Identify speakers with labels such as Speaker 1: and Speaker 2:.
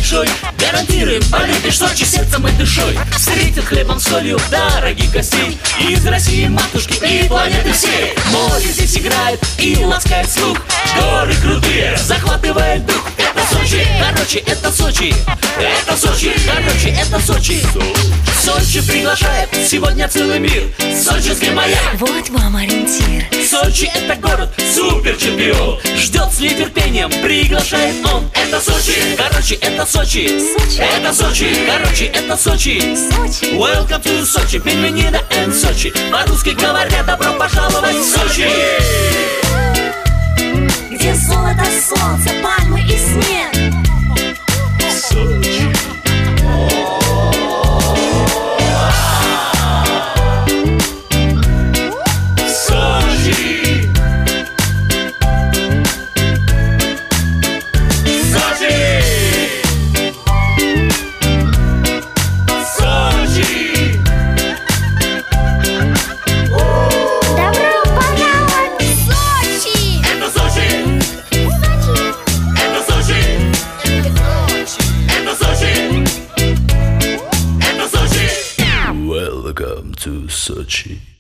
Speaker 1: большой. Гарантируем, полюбишь Сочи сердцем и душой. Встретит хлебом, солью дорогих гостей из России, матушки и планеты всей. Море здесь играет и ласкает слух. Горы крутые, захватывает дух. Это Сочи, короче, это Сочи. Это Сочи, короче, это Сочи. Сочи приглашает сегодня целый мир. Сочинский маяк,
Speaker 2: вот вам ориентир.
Speaker 1: Сочи это город, суперчемпион. Ждет с нетерпением, приглашает он. Это Сочи, короче, это Сочи. Это Сочи, короче, это Сочи. Welcome to Сочи, bienvenido en Сочи. По-русски говоря, добро пожаловать в Сочи.
Speaker 2: Где золото, солнце, пальмы и снег.
Speaker 1: Сочи. Welcome to Sochi.